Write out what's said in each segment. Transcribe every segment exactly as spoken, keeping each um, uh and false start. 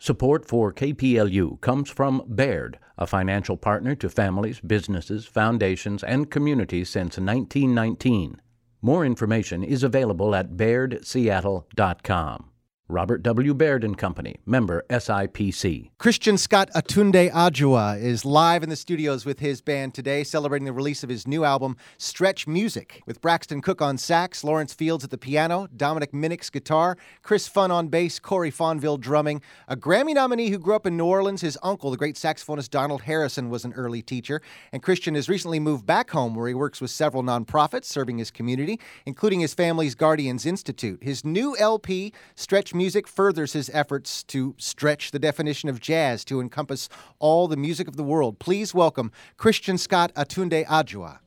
Support for K P L U comes from Baird, a financial partner to families, businesses, foundations, and communities since nineteen nineteen. More information is available at baird seattle dot com. Robert W. Baird and Company, member S I P C. Christian Scott Atunde Adjua is live in the studios with his band today, celebrating the release of his new album, Stretch Music, with Braxton Cook on sax, Lawrence Fields at the piano, Dominic Minix guitar, Chris Funn on bass, Corey Fonville drumming. A Grammy nominee who grew up in New Orleans, his uncle, the great saxophonist Donald Harrison, was an early teacher. And Christian has recently moved back home, where he works with several nonprofits serving his community, including his family's Guardians Institute. His new L P, Stretch Music, furthers his efforts to stretch the definition of jazz to encompass all the music of the world. Please welcome Christian Scott Atunde Adjua.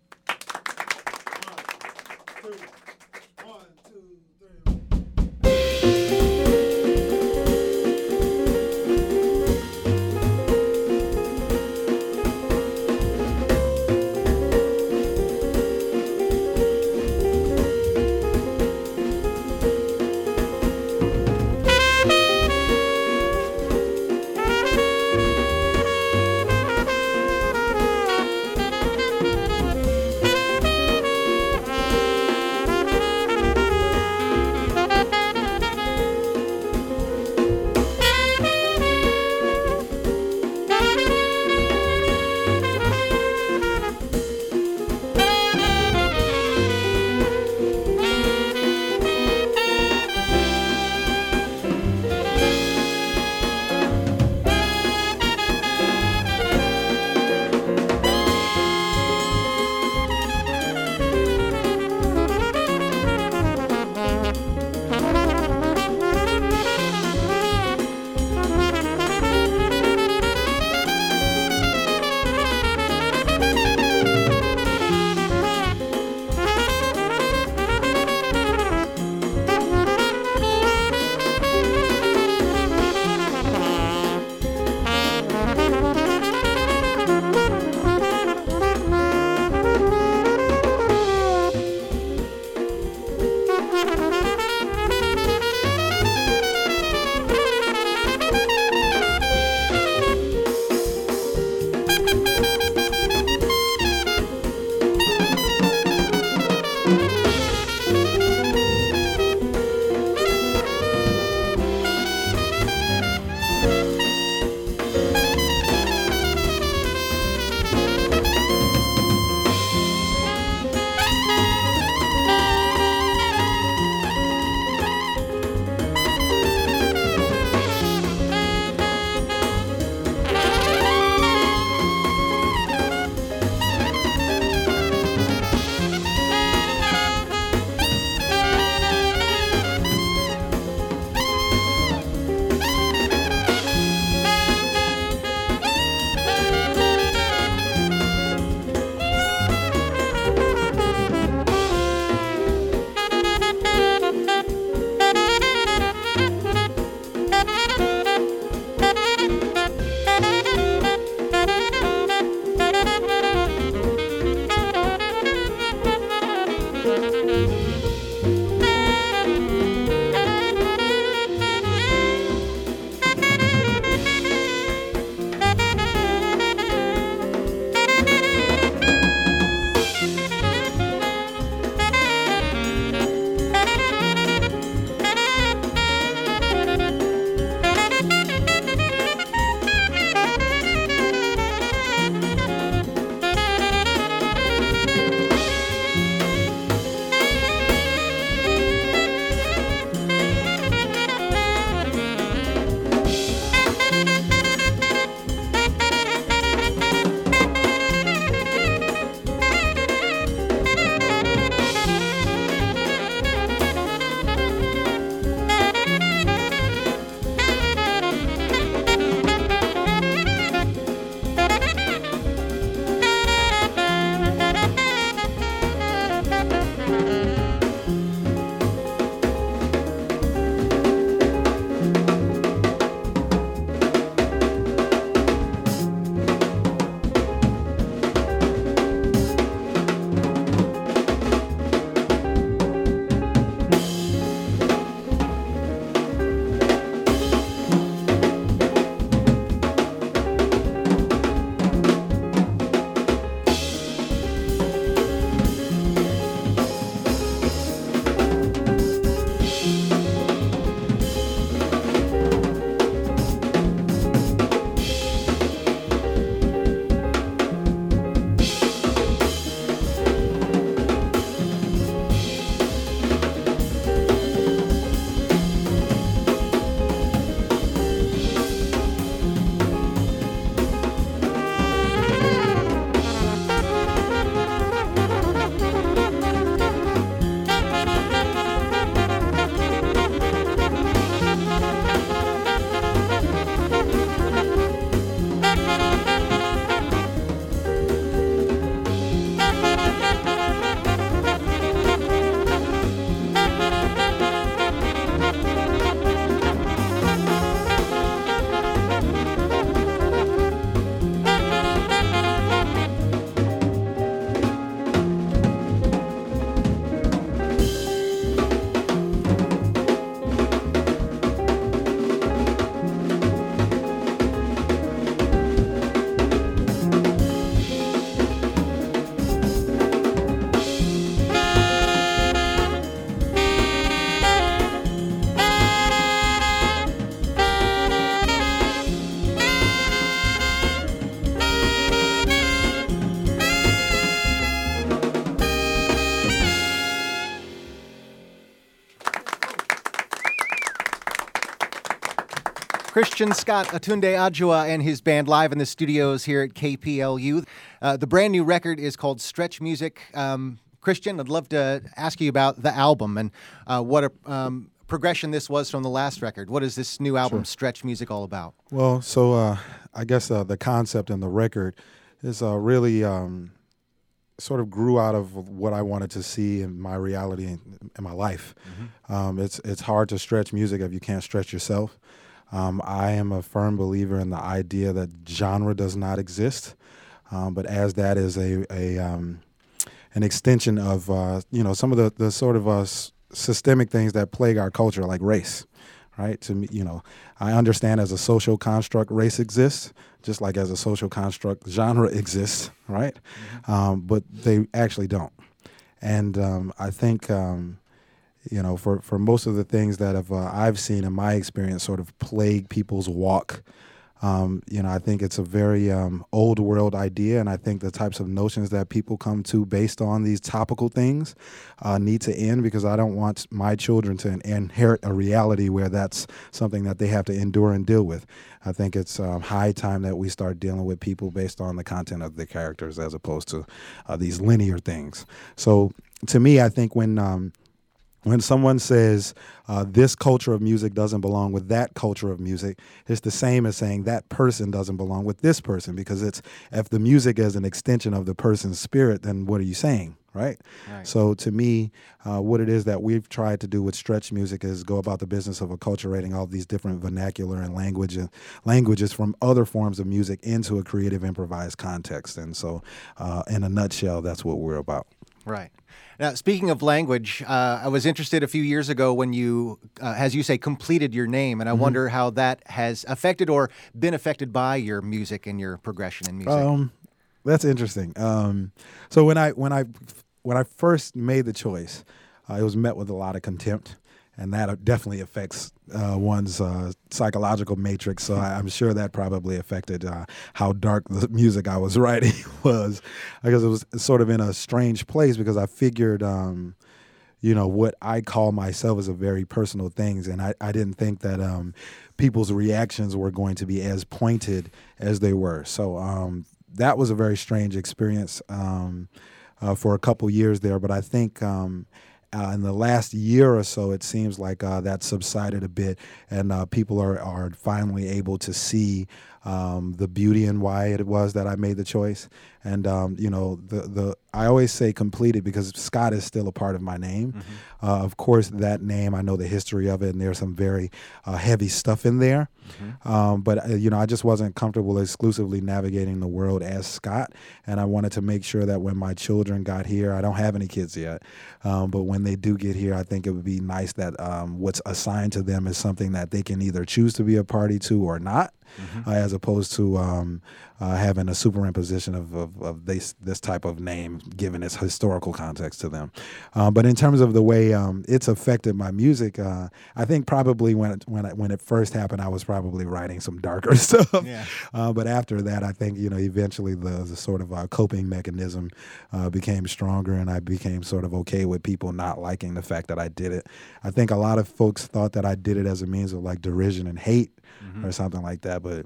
Christian Scott Atunde Adjoa and his band live in the studios here at K P L U. Uh, the brand new record is called Stretch Music. Um, Christian, I'd love to ask you about the album and uh, what a um, progression this was from the last record. What is this new album, Sure. Stretch Music, all about? Well, so uh, I guess uh, the concept in the record is uh, really um, sort of grew out of what I wanted to see in my reality in, in my life. Mm-hmm. Um, it's it's hard to stretch music if you can't stretch yourself. Um, I am a firm believer in the idea that genre does not exist, um, but as that is a, a um, an extension of uh, you know some of the, the sort of uh, s- systemic things that plague our culture, like race, right? To me, you know, I understand as a social construct, race exists, just like as a social construct, genre exists, right? Mm-hmm. Um, but they actually don't, and um, I think. Um, You know, for, for most of the things that have uh, I've seen in my experience sort of plague people's walk, um, you know, I think it's a very um, old world idea, and I think the types of notions that people come to based on these topical things uh, need to end, because I don't want my children to in- inherit a reality where that's something that they have to endure and deal with. I think it's um, high time that we start dealing with people based on the content of the characters as opposed to uh, these linear things. So to me, I think when... Um, When someone says uh, this culture of music doesn't belong with that culture of music, it's the same as saying that person doesn't belong with this person, because it's if the music is an extension of the person's spirit, then what are you saying, right? Right. So to me, uh, what it is that we've tried to do with Stretch Music is go about the business of acculturating all these different vernacular and language uh, languages from other forms of music into a creative improvised context. And so uh, in a nutshell, that's what we're about. Right. Now, speaking of language, uh, I was interested a few years ago when you, uh, as you say, completed your name, and I mm-hmm. wonder how that has affected or been affected by your music and your progression in music. Um, that's interesting. Um, so when I when I when I first made the choice, uh, it was met with a lot of contempt, and that definitely affects uh, one's uh, psychological matrix. So I, I'm sure that probably affected uh, how dark the music I was writing was, because it was sort of in a strange place, because I figured, um, you know, what I call myself is a very personal things, and I, I didn't think that um, people's reactions were going to be as pointed as they were. So um, that was a very strange experience um, uh, for a couple years there, but I think um, Uh, in the last year or so, it seems like uh, that subsided a bit, and uh, people are, are finally able to see um, the beauty in why it was that I made the choice. And um, you know, the the I always say completed, because Scott is still a part of my name. Mm-hmm. Uh, of course, that name, I know the history of it, and there's some very uh, heavy stuff in there. Mm-hmm. Um, but uh, you know, I just wasn't comfortable exclusively navigating the world as Scott, and I wanted to make sure that when my children got here, I don't have any kids yet, um, but when they do get here, I think it would be nice that um, what's assigned to them is something that they can either choose to be a party to or not. Mm-hmm. Uh, as opposed to um, uh, having a superimposition of, of, of this this type of name given its historical context to them. Uh, but in terms of the way um, it's affected my music, uh, I think probably when it, when it, when it first happened, I was probably writing some darker stuff. Yeah. Uh, but after that, I think, you know, eventually the, the sort of uh, coping mechanism uh, became stronger, and I became sort of okay with people not liking the fact that I did it. I think a lot of folks thought that I did it as a means of like derision and hate. Mm-hmm. Or something like that, but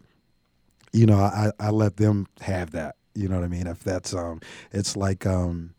you know, I, I let them have that. You know what I mean? If that's um, it's like um,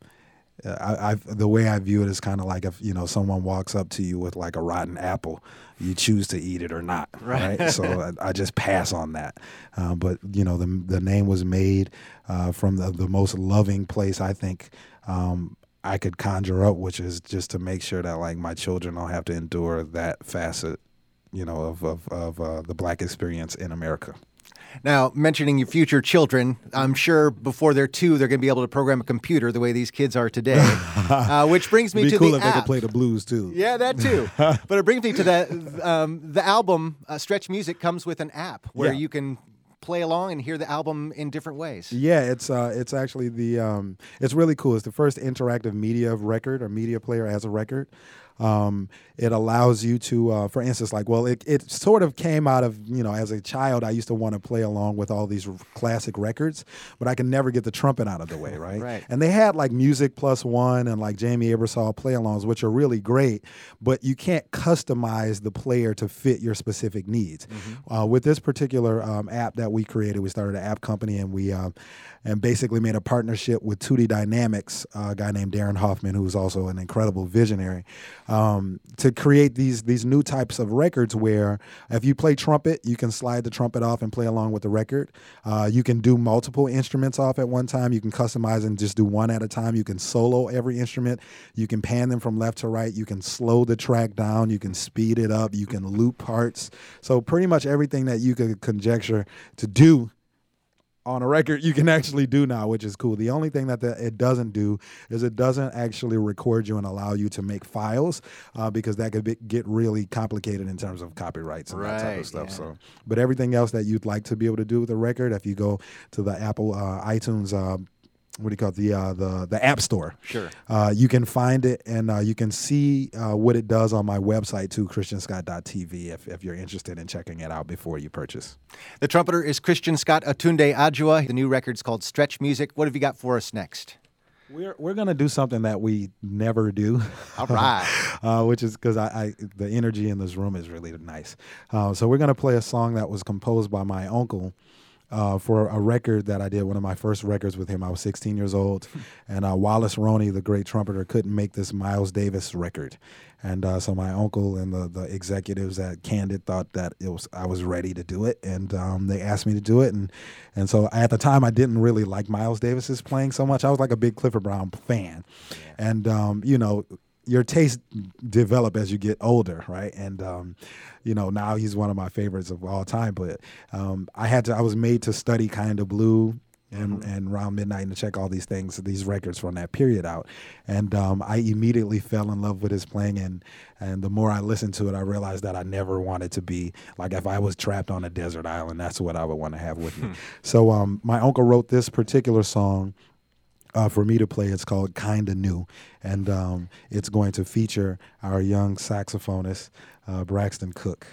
I, I the way I view it is kind of like if you know someone walks up to you with like a rotten apple, you choose to eat it or not, right? right? So I, I just pass on that. Uh, but you know, the the name was made uh, from the the most loving place I think. Um, I could conjure up, which is just to make sure that like my children don't have to endure that facet, you know, of of, of uh, the Black experience in America. Now, mentioning your future children, I'm sure before they're two, they're going to be able to program a computer the way these kids are today. uh, which brings me It'd be to cool the if app. they could play the blues too. Yeah, that too. But it brings me to that. Um, the album uh, Stretch Music comes with an app where Yeah. you can play along and hear the album in different ways. Yeah, it's uh, it's actually the um, it's really cool. It's the first interactive media record or media player as a record. Um, it allows you to, uh, for instance, like, well, it, it sort of came out of, you know, as a child, I used to want to play along with all these r- classic records, but I could never get the trumpet out of the way, right? Right. And they had like Music Plus One and like Jamie Aebersold play-alongs, which are really great, but you can't customize the player to fit your specific needs. Mm-hmm. Uh, with this particular um, app that we created, we started an app company, and we uh, and basically made a partnership with two D Dynamics, uh, a guy named Darren Hoffman, who's also an incredible visionary, um, to create these these new types of records where if you play trumpet, you can slide the trumpet off and play along with the record. Uh, you can do multiple instruments off at one time. You can customize and just do one at a time. You can solo every instrument. You can pan them from left to right. You can slow the track down. You can speed it up. You can loop parts. So pretty much everything that you could conjecture to do on a record, you can actually do now, which is cool. The only thing that the, it doesn't do is it doesn't actually record you and allow you to make files, uh, because that could be, get really complicated in terms of copyrights and that type Right, of stuff. yeah. So, but everything else that you'd like to be able to do with a record, if you go to the Apple uh, iTunes, uh, what do you call it? The uh, the the App Store. Sure. Uh, you can find it, and uh, you can see uh, what it does on my website too, christian scott dot t v, if if you're interested in checking it out before you purchase. The trumpeter is Christian Scott Atunde Adjua. The new record's called Stretch Music. What have you got for us next? We're we're gonna do something that we never do. All right. uh, which is because I, I the energy in this room is really nice. Uh, so we're gonna play a song that was composed by my uncle. Uh, for a record that I did, one of my first records with him. I was sixteen years old, and uh, Wallace Roney, the great trumpeter, couldn't make this Miles Davis record, and uh, so my uncle and the, the executives at Candid thought that it was I was ready to do it, and um, they asked me to do it, and and so at the time I didn't really like Miles Davis's playing so much. I was like a big Clifford Brown fan, yeah. and um, you know. Your taste develop as you get older, right? And um, you know, now he's one of my favorites of all time. But um, I had to, I was made to study Kind of Blue and mm-hmm. and Around Midnight and to check all these things, these records from that period out. And um, I immediately fell in love with his playing. And and the more I listened to it, I realized that I never wanted to be like if I was trapped on a desert island, that's what I would want to have with me. So um, my uncle wrote this particular song. Uh, for me to play. It's called Kinda New, and um, it's going to feature our young saxophonist, uh, Braxton Cook.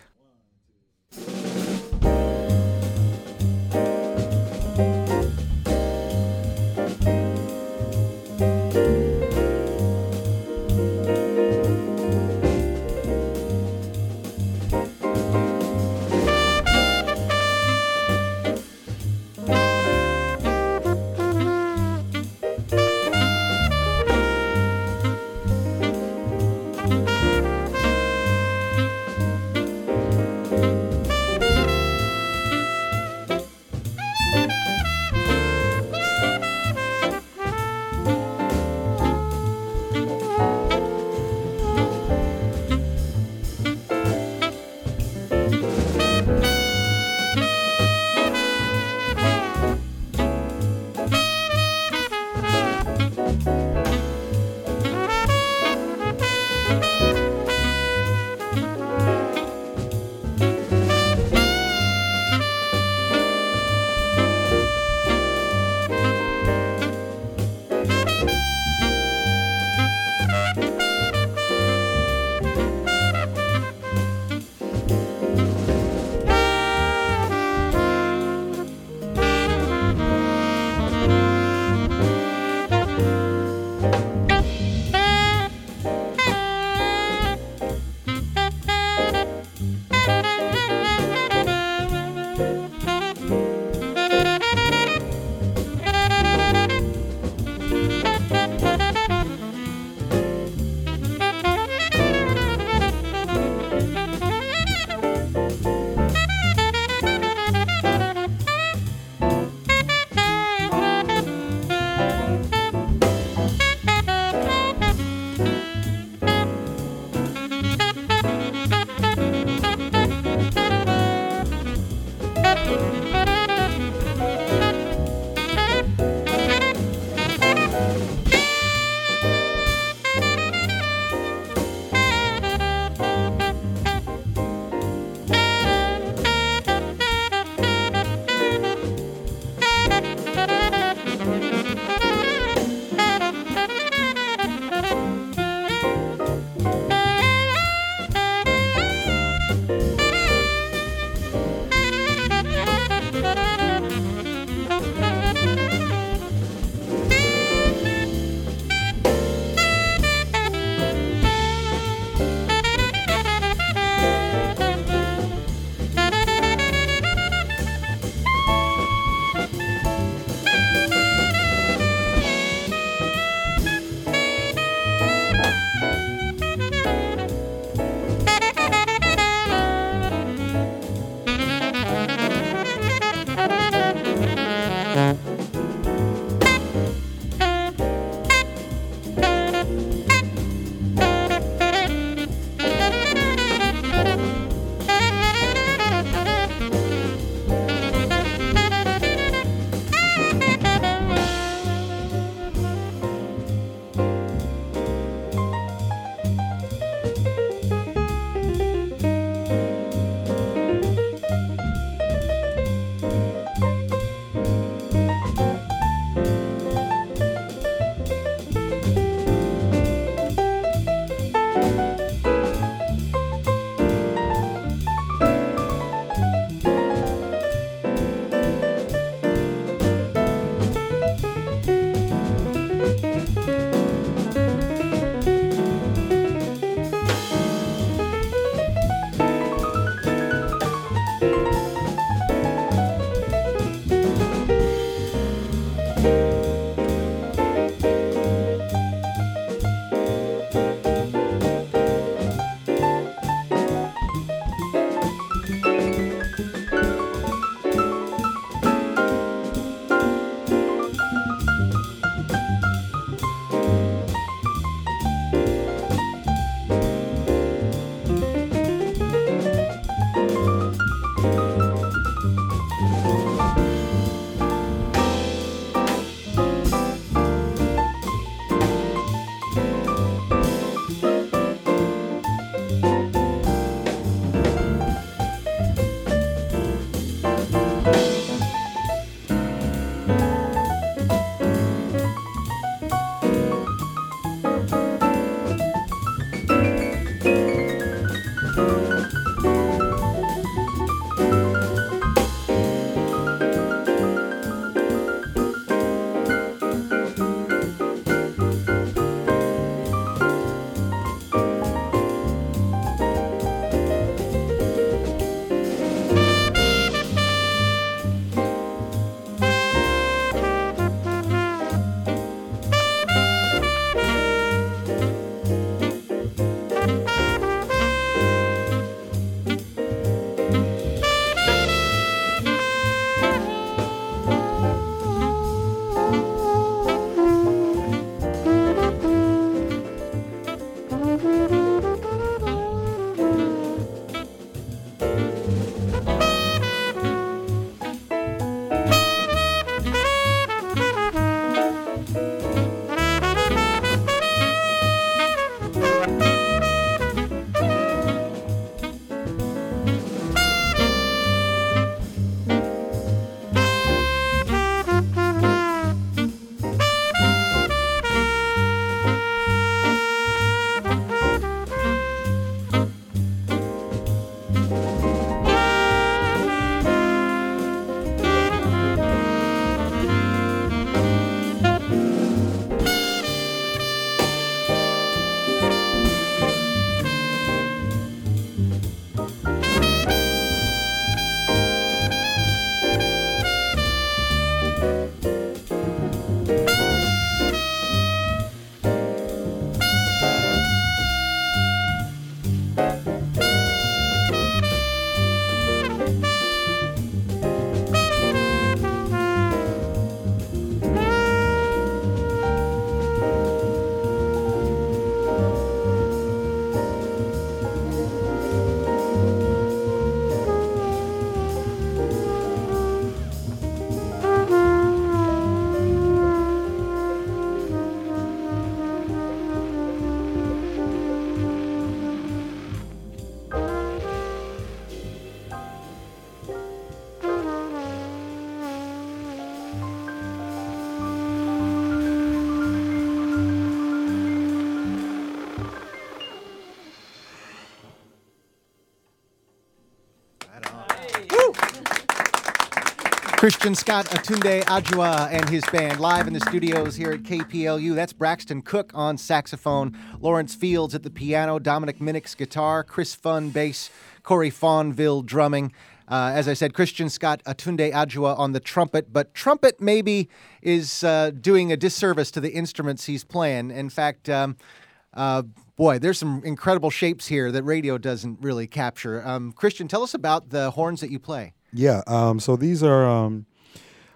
Christian Scott Atunde Adjoa and his band live in the studios here at K P L U. That's Braxton Cook on saxophone, Lawrence Fields at the piano, Dominic Minix guitar, Chris Funn bass, Corey Fawnville drumming. Uh, as I said, Christian Scott Atunde Adjoa on the trumpet, but trumpet maybe is uh, doing a disservice to the instruments he's playing. In fact, um, uh, boy, there's some incredible shapes here that radio doesn't really capture. Um, Christian, tell us about the horns that you play. Yeah, um, so these are um,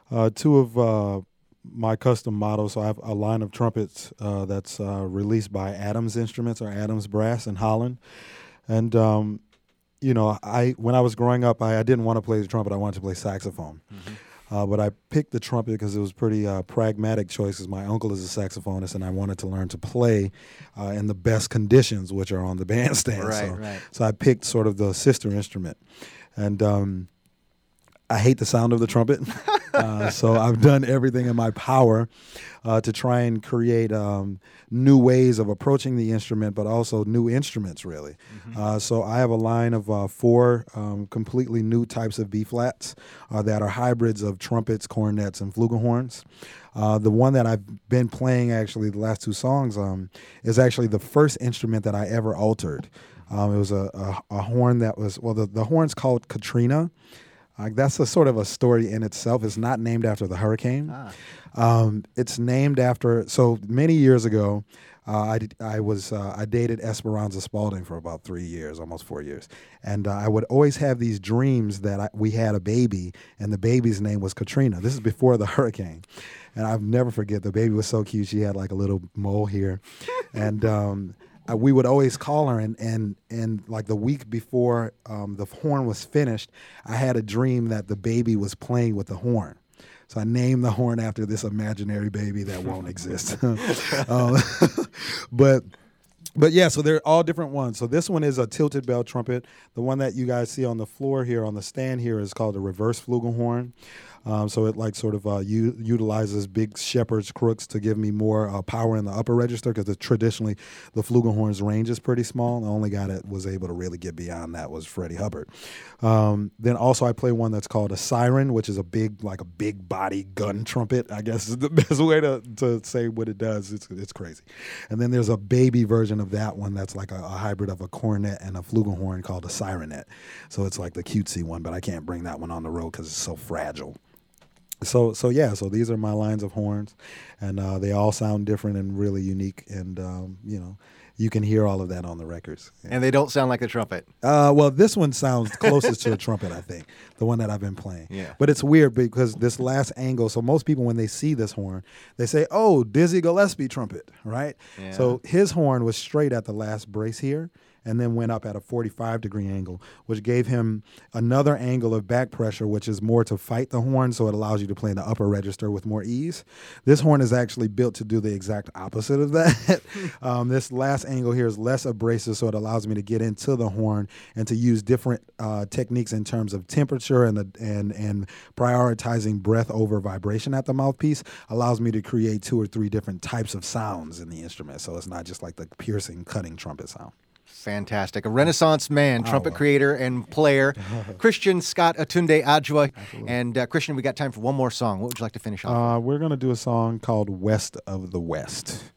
uh, two of uh, my custom models. So I have a line of trumpets uh, that's uh, released by Adams Instruments or Adams Brass in Holland. And, um, you know, I when I was growing up, I, I didn't want to play the trumpet. I wanted to play saxophone. Mm-hmm. Uh, but I picked the trumpet because it was pretty uh, pragmatic choice, because my uncle is a saxophonist, and I wanted to learn to play uh, in the best conditions, which are on the bandstand. Right, so, right. so I picked sort of the sister instrument. And um, I hate the sound of the trumpet. uh, so I've done everything in my power uh, to try and create um, new ways of approaching the instrument, but also new instruments, really. Mm-hmm. Uh, so I have a line of uh, four um, completely new types of B-flats uh, that are hybrids of trumpets, cornets, and flugelhorns. Uh, the one that I've been playing, actually, the last two songs, um, is actually the first instrument that I ever altered. Um, it was a, a, a horn that was, well, the, the horn's called Katrina. Uh, that's a sort of a story in itself. It's not named after the hurricane. Ah. Um, it's named after, so many years ago, uh, I, I was uh, I dated Esperanza Spalding for about three years, almost four years. And uh, I would always have these dreams that I, we had a baby, and the baby's name was Katrina. This is before the hurricane. And I'll never forget, the baby was so cute. She had like a little mole here. and um, Uh, we would always call her, and and and like the week before um, the horn was finished, I had a dream that the baby was playing with the horn. So I named the horn after this imaginary baby that won't exist. um, but but yeah, so they're all different ones. So this one is a tilted bell trumpet. The one that you guys see on the floor here, on the stand here, is called a reverse flugelhorn. Um, so it like sort of uh, u- utilizes big shepherd's crooks to give me more uh, power in the upper register, because traditionally the flugelhorn's range is pretty small. The only guy that was able to really get beyond that was Freddie Hubbard. Um, then also I play one that's called a siren, which is a big, like a big body gun trumpet, I guess is the best way to, to say what it does. It's it's crazy. And then there's a baby version of that one that's like a, a hybrid of a cornet and a flugelhorn called a sirenet. So it's like the cutesy one, but I can't bring that one on the road because it's so fragile. So so yeah, so these are my lines of horns, and uh, they all sound different and really unique, and um, you know, you can hear all of that on the records. Yeah. And they don't sound like a trumpet. Uh, well, this one sounds closest to a trumpet, I think, the one that I've been playing. Yeah. But it's weird because this last angle, so most people when they see this horn, they say, oh, Dizzy Gillespie trumpet, right? Yeah. So his horn was straight at the last brace here, and then went up at a forty-five degree angle, which gave him another angle of back pressure, which is more to fight the horn, so it allows you to play in the upper register with more ease. This horn is actually built to do the exact opposite of that. um, this last angle here is less abrasive, so it allows me to get into the horn and to use different uh, techniques in terms of temperature and, the, and, and prioritizing breath over vibration at the mouthpiece. Allows me to create two or three different types of sounds in the instrument, so it's not just like the piercing, cutting trumpet sound. Fantastic. A Renaissance man, trumpet wow. creator and player, Christian Scott Atunde Adjoa. And uh, Christian, we got time for one more song. What would you like to finish off uh, with? We're going to do a song called West of the West.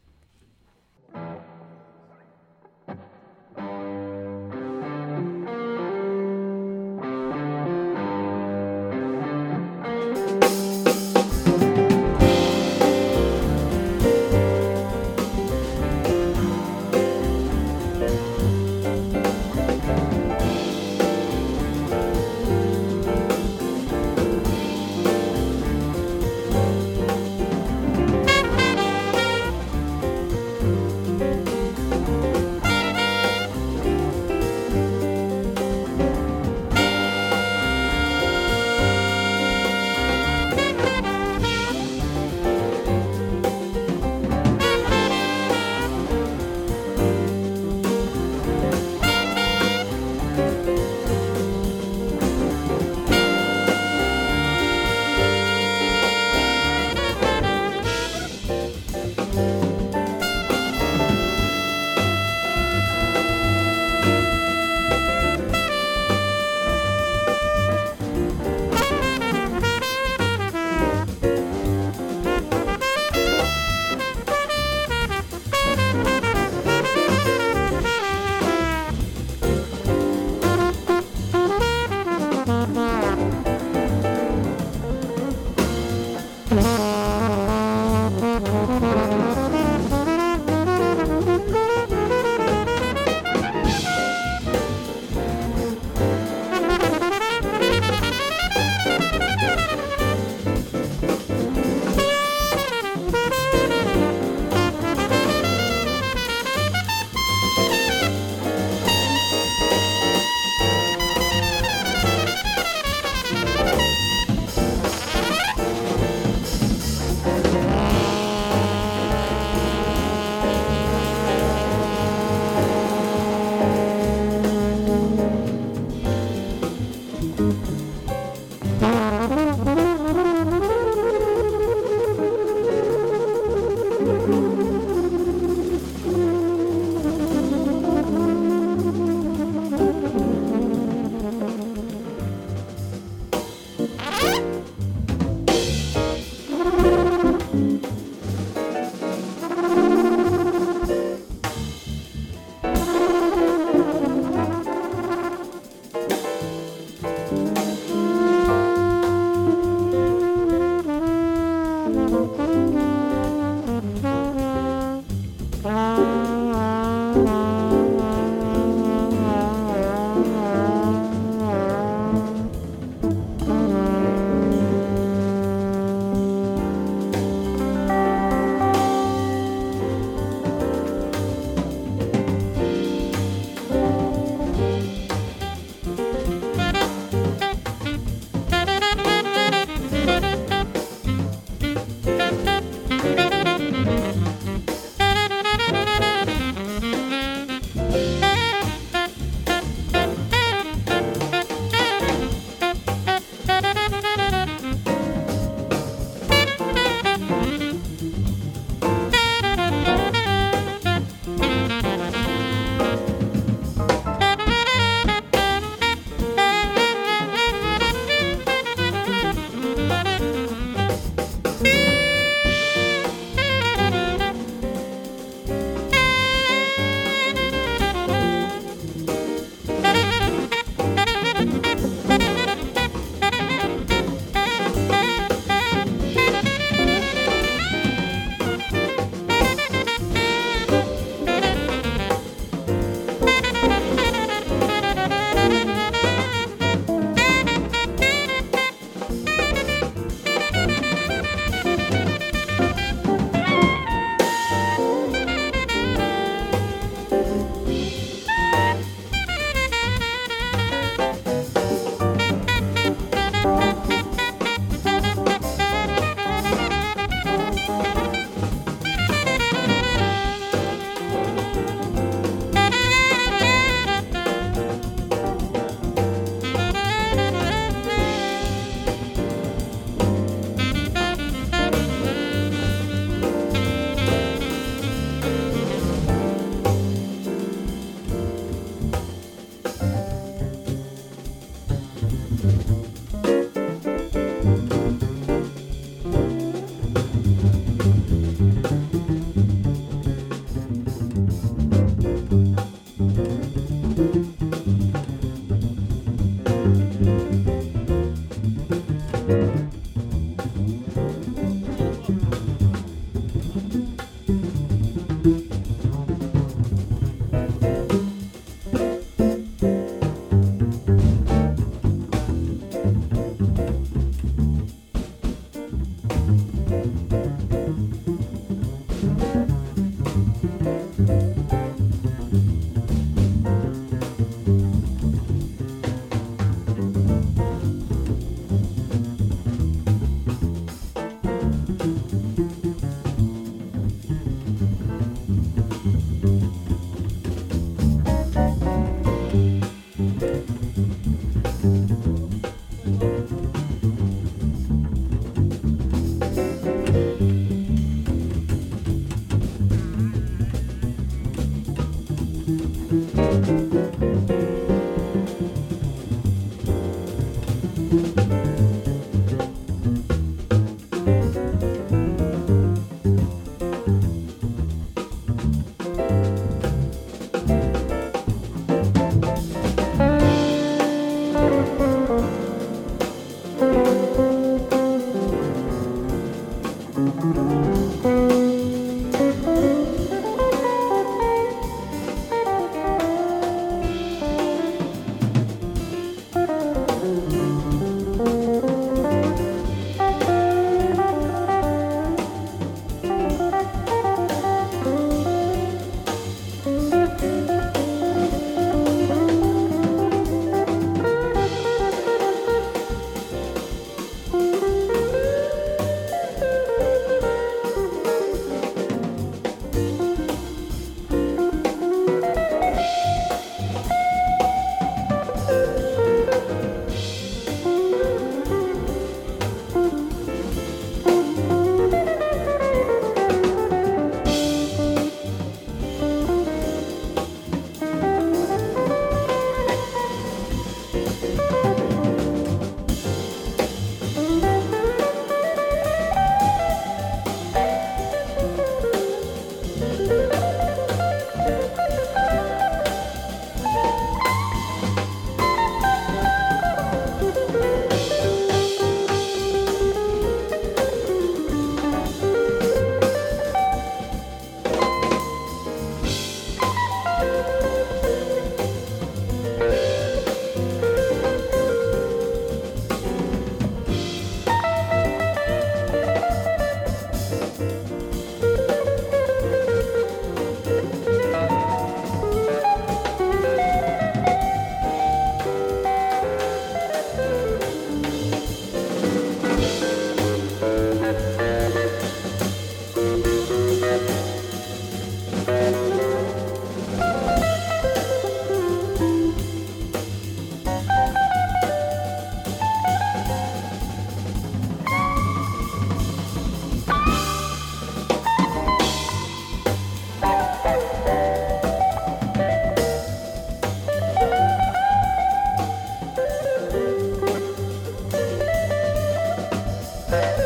Bye.